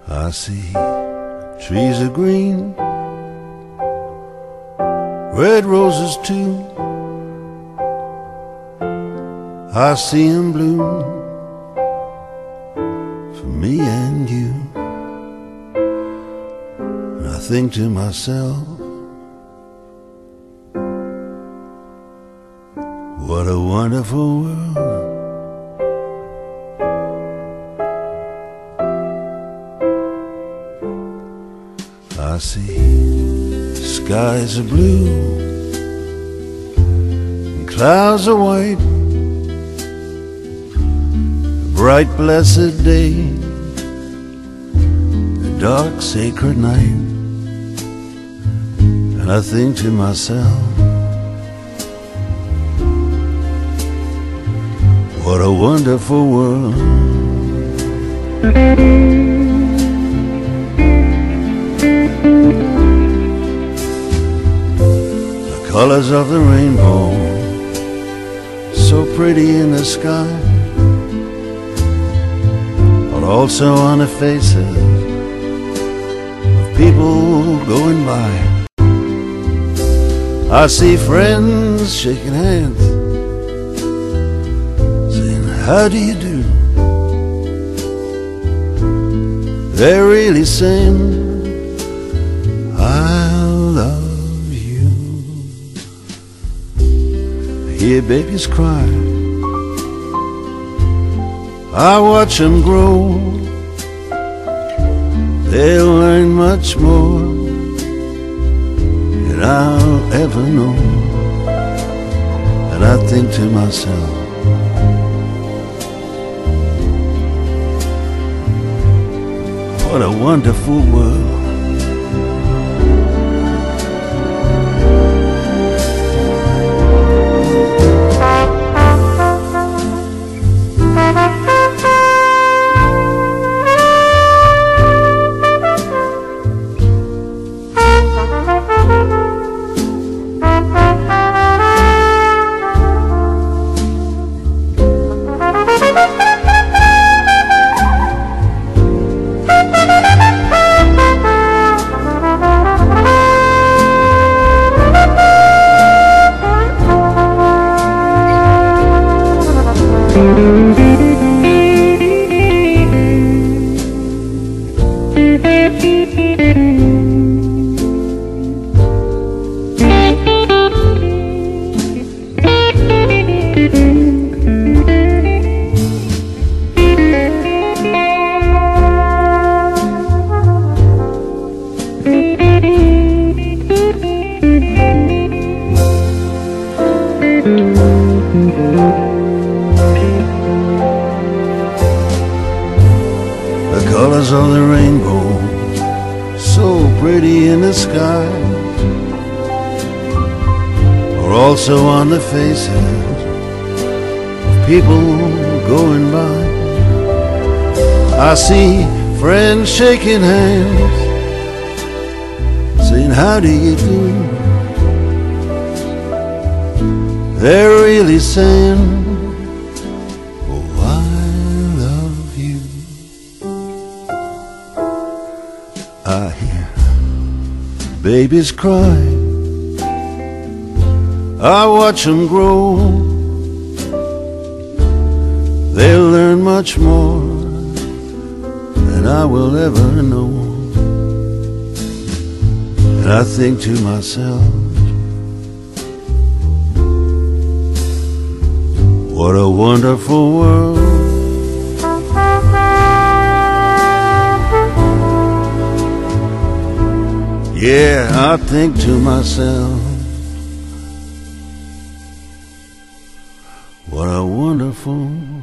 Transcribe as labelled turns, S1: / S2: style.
S1: I see trees are green, red roses too. I see 'em bloom for me and you. And I think to myself, what a wonderful world. I see skies are blue and clouds are white, a bright blessed day, a dark sacred night. And I think to myself, what a wonderful world. The colors of the rainbow, so pretty in the sky, but also on the faces of people going by. I see friends shaking hands, saying, how do you do? They're really saying, I love you. I hear babies cry, I watch them grow. They'll learn much more than I'll ever know. And I think to myself, what a wonderful world. The colors of the rainbow, so pretty in the sky, are also on the faces of people going by. I see friends shaking hands, saying, how do you do? They're really saying, oh, I love you. I hear babies cry, I watch them grow. They'll learn much more than I will ever know. And I think to myself, what a wonderful world. Yeah, I think to myself, what a wonderful